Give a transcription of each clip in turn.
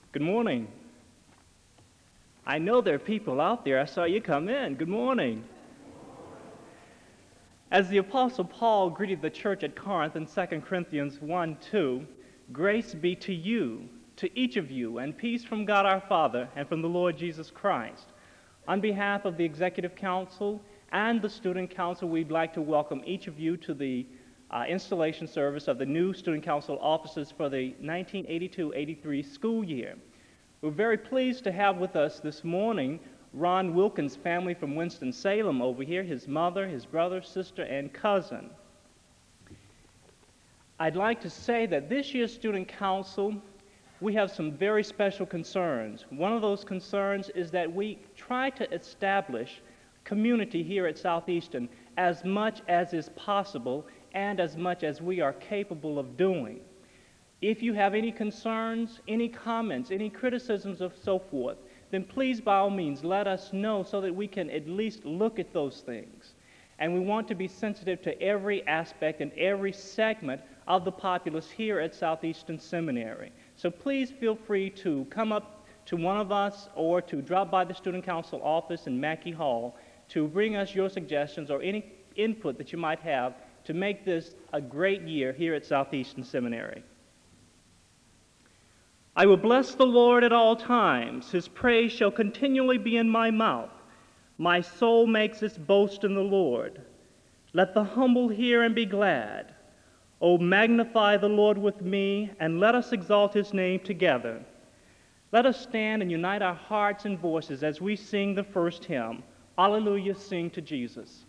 Good morning. I know there are people out there. I saw you come in. Good morning. As the Apostle Paul greeted the church at Corinth in 2 Corinthians 1:2, grace be to you, to each of you, and peace from God our Father and from the Lord Jesus Christ. On behalf of the Executive Council and the Student Council, we'd like to welcome each of you to the installation service of the new Student Council offices for the 1982-83 school year. We're very pleased to have with us this morning Ron Wilkins' family from Winston-Salem over here, his mother, his brother, sister, and cousin. I'd like to say that this year's Student Council, we have some very special concerns. One of those concerns is that we try to establish community here at Southeastern as much as is possible and as much as we are capable of doing. If you have any concerns, any comments, any criticisms of so forth, then please by all means let us know so that we can at least look at those things. And we want to be sensitive to every aspect and every segment of the populace here at Southeastern Seminary. So please feel free to come up to one of us or to drop by the Student Council office in Mackey Hall to bring us your suggestions or any input that you might have to make this a great year here at Southeastern Seminary. I will bless the Lord at all times. His praise shall continually be in my mouth. My soul makes its boast in the Lord. Let the humble hear and be glad. O magnify the Lord with me, and let us exalt his name together. Let us stand and unite our hearts and voices as we sing the first hymn, Alleluia, Sing to Jesus.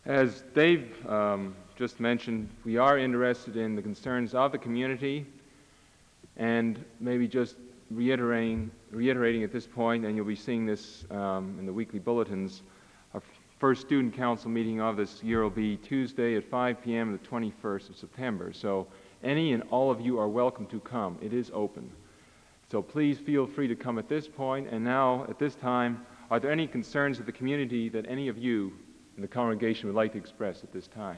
As Dave just mentioned, we are interested in the concerns of the community, and maybe just reiterating at this point, and you'll be seeing this in the weekly bulletins, our first student council meeting of this year will be Tuesday at 5 p.m. the 21st of September. So any and all of you are welcome to come. It is open. So please feel free to come at this point. And now, at this time, are there any concerns of the community that any of you in the congregation would like to express at this time?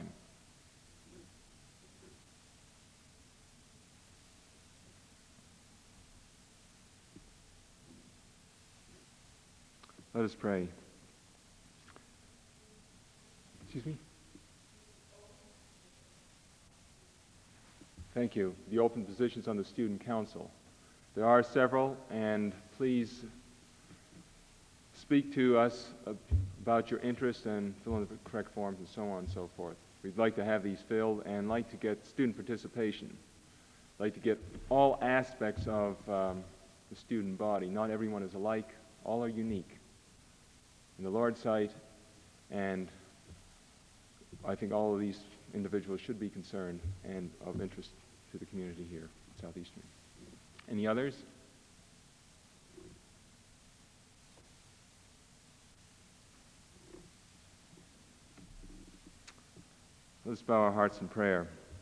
Let us pray. Excuse me? Thank you. The open positions on the student council. There are several, and please speak to us about your interest and fill in the correct forms and so on and so forth. We'd like to have these filled and like to get student participation. Like to get all aspects of the student body. Not everyone is alike. All are unique in the Lord's sight, and I think all of these individuals should be concerned and of interest to the community here at Southeastern. Any others? Let's bow our hearts in prayer.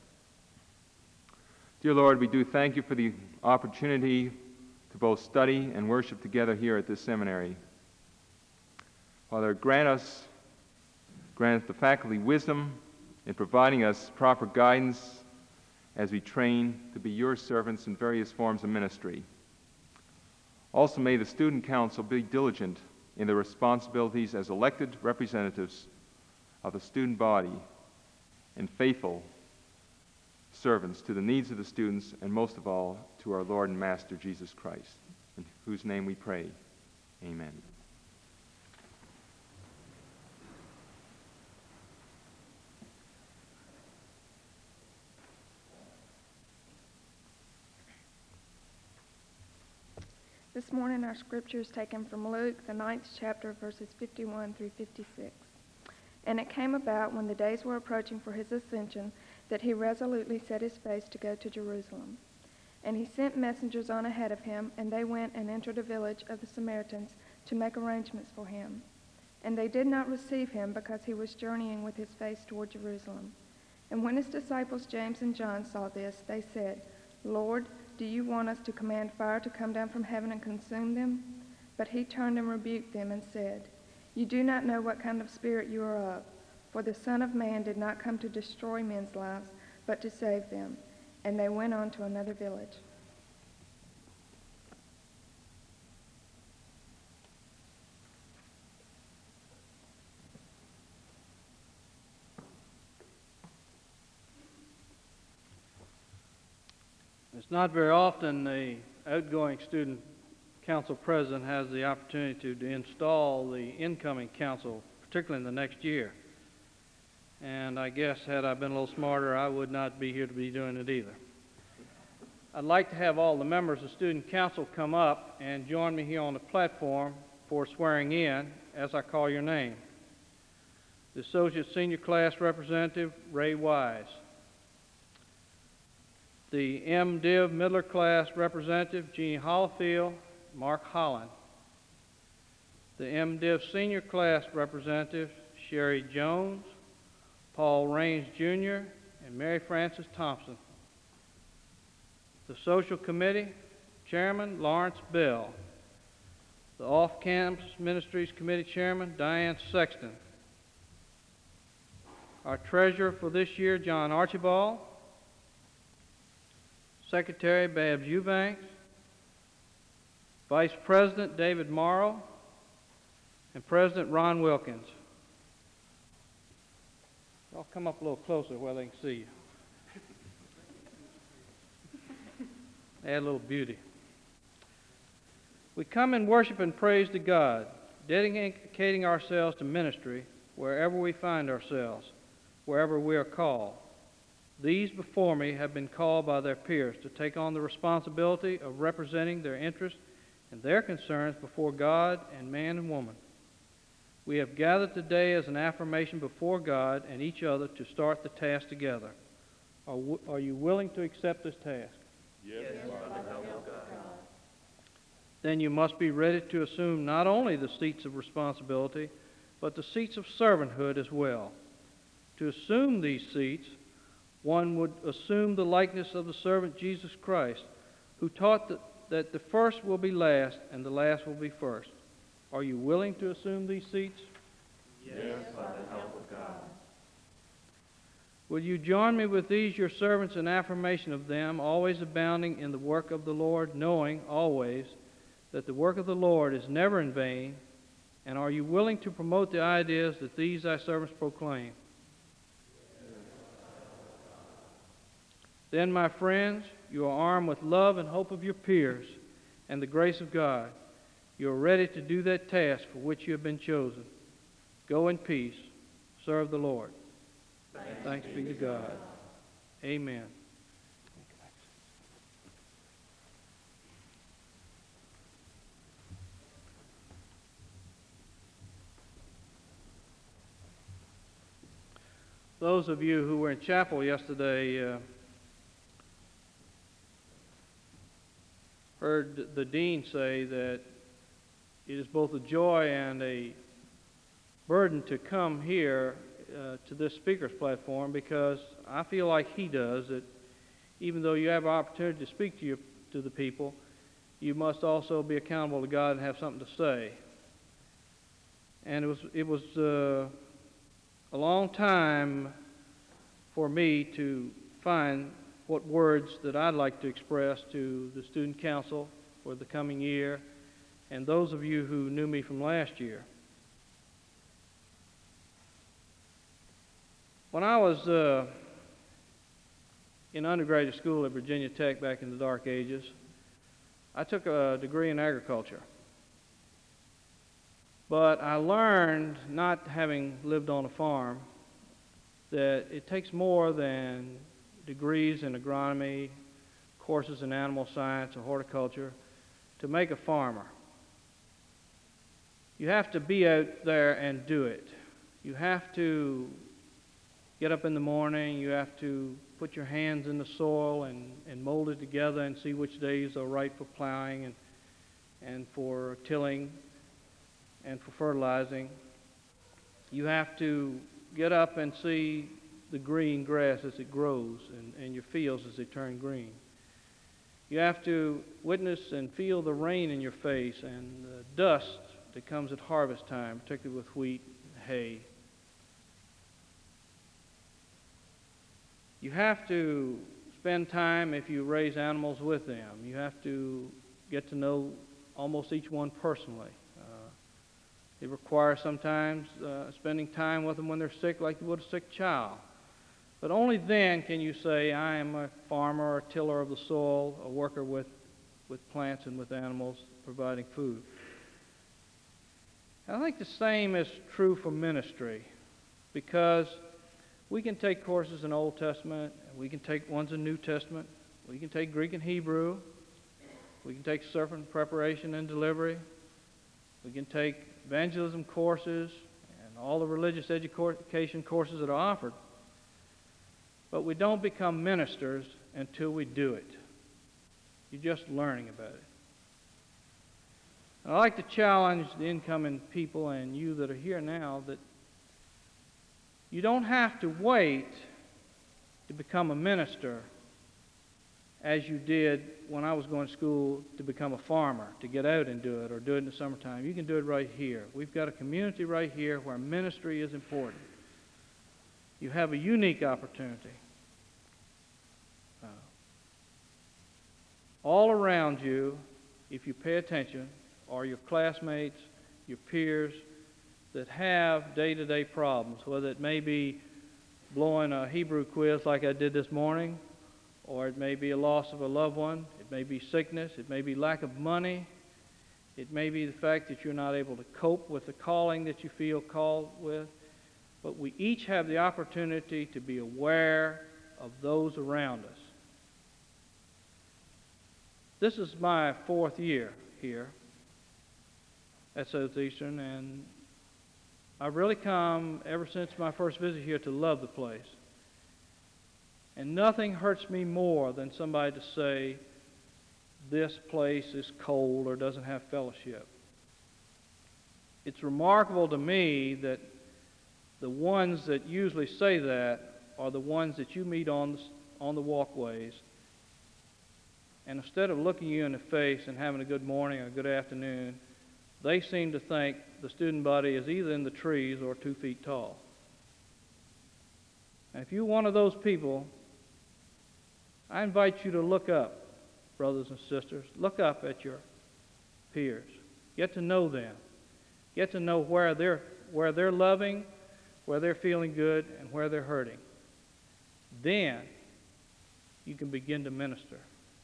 Dear Lord, we do thank you for the opportunity to both study and worship together here at this seminary. Father, grant the faculty wisdom in providing us proper guidance as we train to be your servants in various forms of ministry. Also, may the student council be diligent in their responsibilities as elected representatives of the student body and faithful servants to the needs of the students, and most of all, to our Lord and Master Jesus Christ, in whose name we pray. Amen. This morning our scripture is taken from Luke, the 9th chapter, verses 51 through 56. And it came about when the days were approaching for his ascension that he resolutely set his face to go to Jerusalem. And he sent messengers on ahead of him, and they went and entered a village of the Samaritans to make arrangements for him. And they did not receive him because he was journeying with his face toward Jerusalem. And when his disciples James and John saw this, they said, Lord, do you want us to command fire to come down from heaven and consume them? But he turned and rebuked them and said, You do not know what kind of spirit you are of, for the Son of Man did not come to destroy men's lives, but to save them. And they went on to another village. It's not very often the outgoing student council president has the opportunity to install the incoming council, particularly in the next year. And I guess had I been a little smarter, I would not be here to be doing it either. I'd like to have all the members of student council come up and join me here on the platform for swearing in as I call your name. The Associate Senior Class Representative, Ray Wise. The MDiv Middle Class Representative, Jeannie Hollifield, Mark Holland. The MDiv Senior Class Representative, Sherry Jones, Paul Raines Jr., and Mary Frances Thompson. The Social Committee, Chairman Lawrence Bell. The Off-Campus Ministries Committee Chairman, Diane Sexton. Our Treasurer for this year, John Archibald. Secretary Babs Eubanks, Vice President David Morrow, and President Ron Wilkins. Y'all come up a little closer where they can see you. Add a little beauty. We come in worship and praise to God, dedicating ourselves to ministry wherever we find ourselves, wherever we are called. These before me have been called by their peers to take on the responsibility of representing their interests and their concerns before God and man and woman. We have gathered today as an affirmation before God and each other to start the task together. Are you willing to accept this task? Yes, Father, help us, God. Then you must be ready to assume not only the seats of responsibility, but the seats of servanthood as well. To assume these seats, one would assume the likeness of the servant Jesus Christ, who taught that the first will be last and the last will be first. Are you willing to assume these seats? Yes, Father, help us, God. Will you join me with these your servants in affirmation of them, always abounding in the work of the Lord, knowing always that the work of the Lord is never in vain? And are you willing to promote the ideas that these thy servants proclaim? Then, my friends, you are armed with love and hope of your peers and the grace of God. You are ready to do that task for which you have been chosen. Go in peace. Serve the Lord. Thanks be to God. Amen. Those of you who were in chapel yesterday heard the dean say that it is both a joy and a burden to come here to this speaker's platform, because I feel like he does, that even though you have an opportunity to speak to the people, you must also be accountable to God and have something to say. And it was a long time for me to find what words that I'd like to express to the student council for the coming year and those of you who knew me from last year. When I was in undergraduate school at Virginia Tech back in the dark ages, I took a degree in agriculture. But I learned, not having lived on a farm, that it takes more than degrees in agronomy, courses in animal science or horticulture to make a farmer. You have to be out there and do it. You have to get up in the morning, you have to put your hands in the soil and mold it together and see which days are right for plowing and for tilling and for fertilizing. You have to get up and see the green grass as it grows and your fields as they turn green. You have to witness and feel the rain in your face and the dust that comes at harvest time, particularly with wheat and hay. You have to spend time, if you raise animals, with them. You have to get to know almost each one personally. It requires sometimes spending time with them when they're sick, like you would a sick child. But only then can you say, I am a farmer, a tiller of the soil, a worker with plants and with animals, providing food. I think the same is true for ministry, because we can take courses in Old Testament, we can take ones in New Testament, we can take Greek and Hebrew, we can take sermon preparation and delivery, we can take evangelism courses and all the religious education courses that are offered. But we don't become ministers until we do it. You're just learning about it. And I'd like to challenge the incoming people and you that are here now that you don't have to wait to become a minister as you did when I was going to school to become a farmer, to get out and do it, or do it in the summertime. You can do it right here. We've got a community right here where ministry is important. You have a unique opportunity. All around you, if you pay attention, are your classmates, your peers that have day-to-day problems, whether it may be blowing a Hebrew quiz like I did this morning, or it may be a loss of a loved one, it may be sickness, it may be lack of money, it may be the fact that you're not able to cope with the calling that you feel called with. But we each have the opportunity to be aware of those around us. This is my 4th year here at Southeastern, and I've really come, ever since my first visit here, to love the place. And nothing hurts me more than somebody to say, this place is cold or doesn't have fellowship. It's remarkable to me that the ones that usually say that are the ones that you meet on the walkways. And instead of looking you in the face and having a good morning or a good afternoon, they seem to think the student body is either in the trees or 2 feet tall. And if you're one of those people, I invite you to look up, brothers and sisters. Look up at your peers. Get to know them. Get to know where they're loving, where they're feeling good, and where they're hurting. Then you can begin to minister.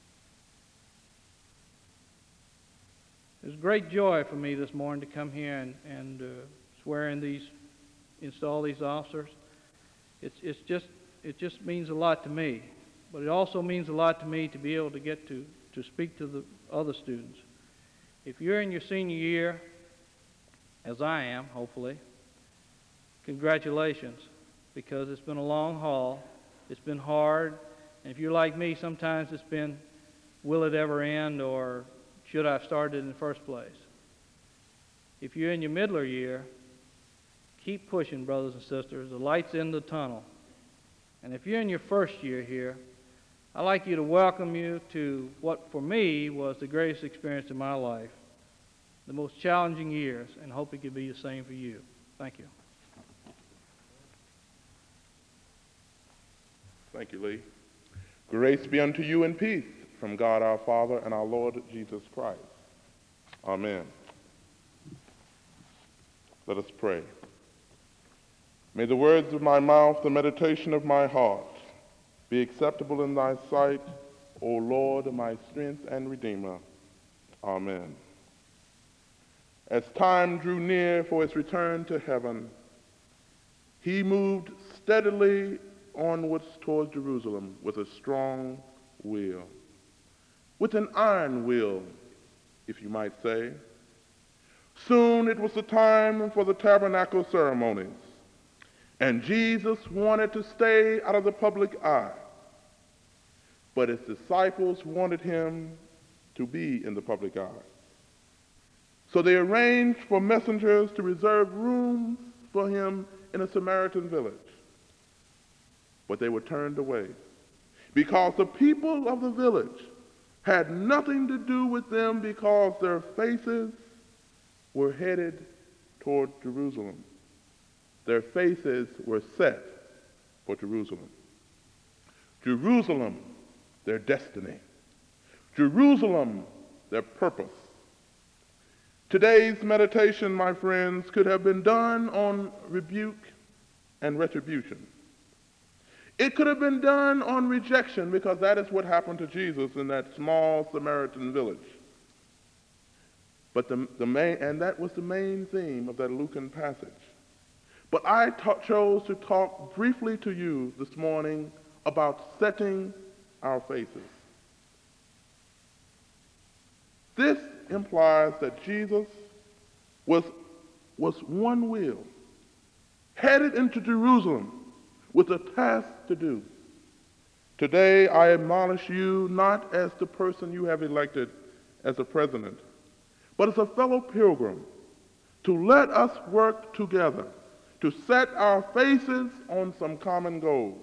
It's great joy for me this morning to come here and install these officers. It just means a lot to me. But it also means a lot to me to be able to get to speak to the other students. If you're in your senior year, as I am, hopefully, congratulations, because it's been a long haul. It's been hard. And if you're like me, sometimes it's been, will it ever end, or should I have started in the first place? If you're in your middler year, keep pushing, brothers and sisters. The light's in the tunnel. And if you're in your first year here, I'd like you to welcome you to what for me was the greatest experience in my life, the most challenging years, and hope it can be the same for you. Thank you. Thank you, Lee. Grace be unto you and peace from God our Father and our Lord Jesus Christ. Amen. Let us pray. May the words of my mouth, the meditation of my heart, be acceptable in thy sight, O Lord, my strength and Redeemer. Amen. As time drew near for his return to heaven, he moved steadily onwards towards Jerusalem with a strong will, with an iron will, if you might say. Soon it was the time for the tabernacle ceremonies, and Jesus wanted to stay out of the public eye. But his disciples wanted him to be in the public eye. So they arranged for messengers to reserve rooms for him in a Samaritan village. But they were turned away because the people of the village had nothing to do with them, because their faces were headed toward Jerusalem. Their faces were set for Jerusalem. Jerusalem, their destiny. Jerusalem, their purpose. Today's meditation, my friends, could have been done on rebuke and retribution. It could have been done on rejection, because that is what happened to Jesus in that small Samaritan village. But that was the main theme of that Lucan passage. But I chose to talk briefly to you this morning about setting our faces. This implies that Jesus was one will, headed into Jerusalem with a task to do. Today I admonish you not as the person you have elected as a president, but as a fellow pilgrim, to let us work together to set our faces on some common goals.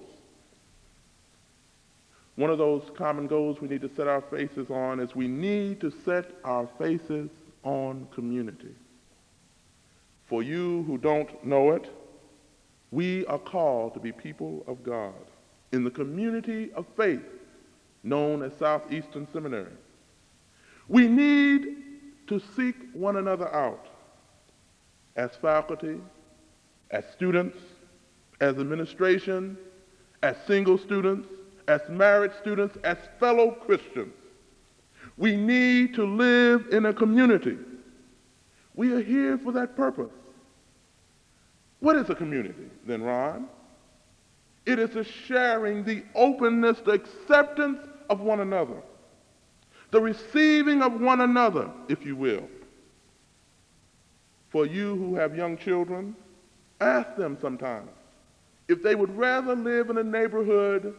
One of those common goals we need to set our faces on is we need to set our faces on community. For you who don't know it, we are called to be people of God in the community of faith known as Southeastern Seminary. We need to seek one another out as faculty, as students, as administration, as single students, as married students, as fellow Christians. We need to live in a community. We are here for that purpose. What is a community, then, Ron? It is the sharing, the openness, the acceptance of one another, the receiving of one another, if you will. For you who have young children, Ask them sometimes if they would rather live in a neighborhood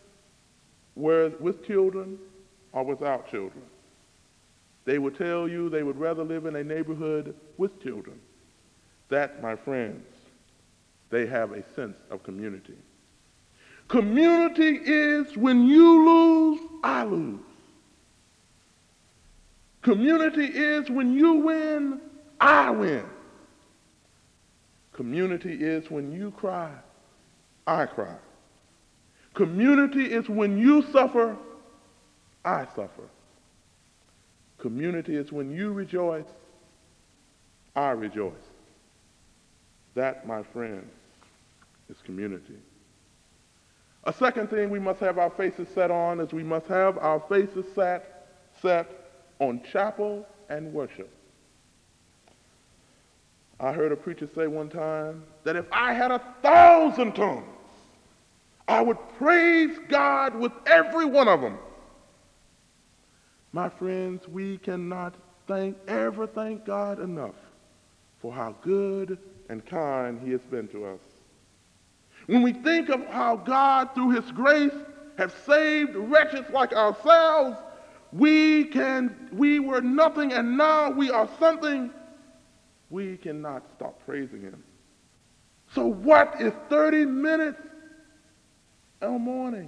with children or without children. They would tell you they would rather live in a neighborhood with children. That, my friends, they have a sense of community. Community is when you lose, I lose. Community is when you win, I win. Community is when you cry, I cry. Community is when you suffer, I suffer. Community is when you rejoice, I rejoice. That, my friends, is community. A second thing we must have our faces set on is we must have our faces set on chapel and worship. I heard a preacher say one time that if I had 1,000 tongues, I would praise God with every one of them. My friends, we cannot ever thank God enough for how good and kind he has been to us. When we think of how God, through his grace, has saved wretches like ourselves, we were nothing and now we are something, we cannot stop praising him. So what is 30 minutes in the morning?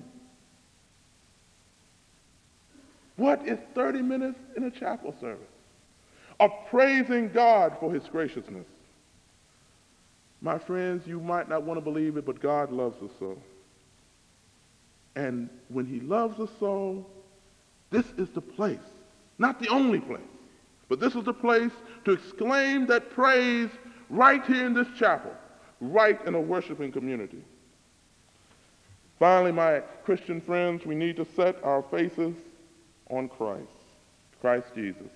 What is 30 minutes in a chapel service of praising God for his graciousness? My friends, you might not want to believe it, but God loves us so. And when he loves us so, this is the place, not the only place, but this is the place to exclaim that praise right here in this chapel, right in a worshiping community. Finally, my Christian friends, we need to set our faces on Christ Jesus.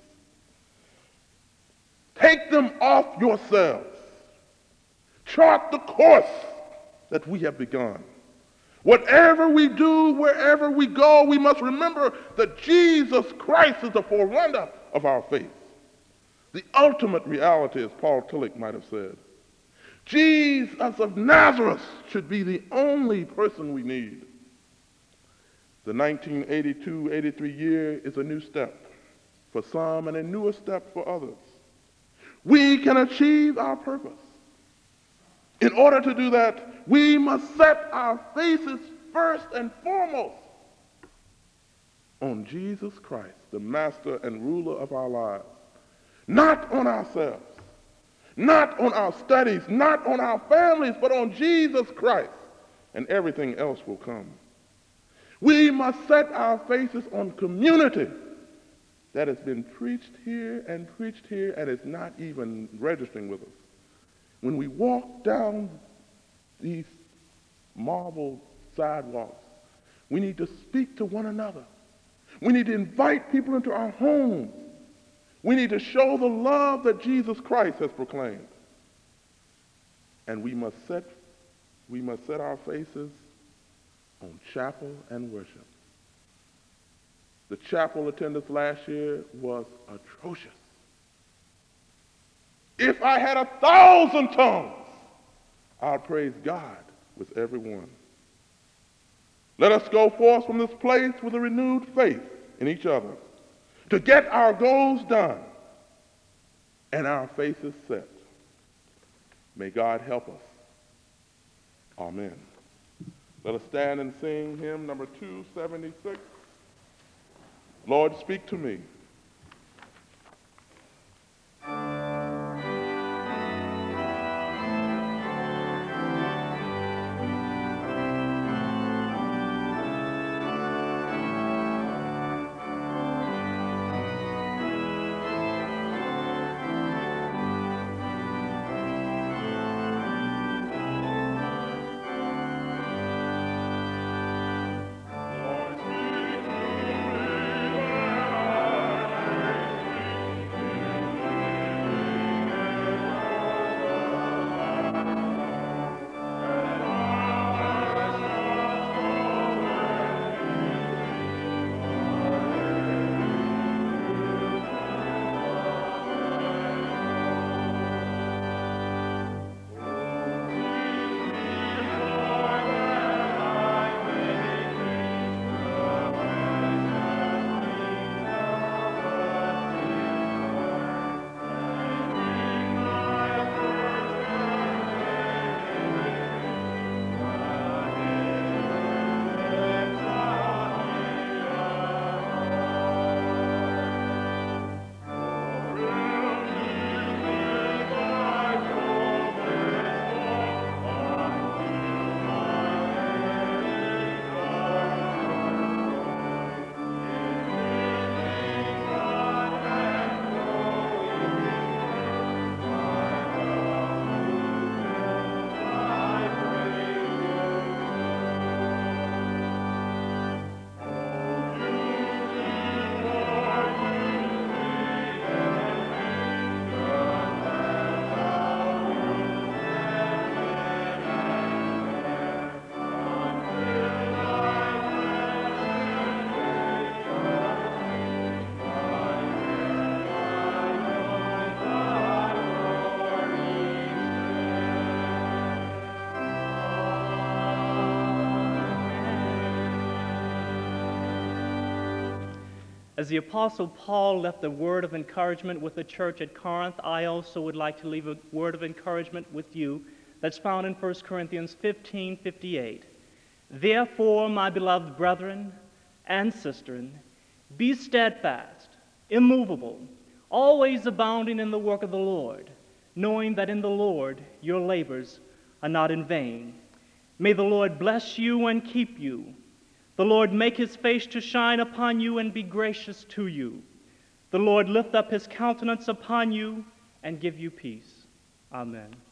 Take them off yourselves. Chart the course that we have begun. Whatever we do, wherever we go, we must remember that Jesus Christ is the forerunner of our faith. The ultimate reality, as Paul Tillich might have said. Jesus of Nazareth should be the only person we need. The 1982-83 year is a new step for some and a newer step for others. We can achieve our purpose. In order to do that, we must set our faces first and foremost on Jesus Christ, the master and ruler of our lives. Not on ourselves, not on our studies, not on our families, but on Jesus Christ, and everything else will come. We must set our faces on community that has been preached here and is not even registering with us. When we walk down these marble sidewalks, we need to speak to one another. We need to invite people into our homes. We need to show the love that Jesus Christ has proclaimed. And we must set our faces on chapel and worship. The chapel attendance last year was atrocious. If I had 1,000 tongues, I'd praise God with every one. Let us go forth from this place with a renewed faith in each other to get our goals done and our faces set. May God help us. Amen. Let us stand and sing hymn number 276. Lord, speak to me. As the Apostle Paul left a word of encouragement with the church at Corinth, I also would like to leave a word of encouragement with you that's found in 1 Corinthians 15:58. Therefore, my beloved brethren and sisters, be steadfast, immovable, always abounding in the work of the Lord, knowing that in the Lord your labors are not in vain. May the Lord bless you and keep you. The Lord make his face to shine upon you and be gracious to you. The Lord lift up his countenance upon you and give you peace. Amen.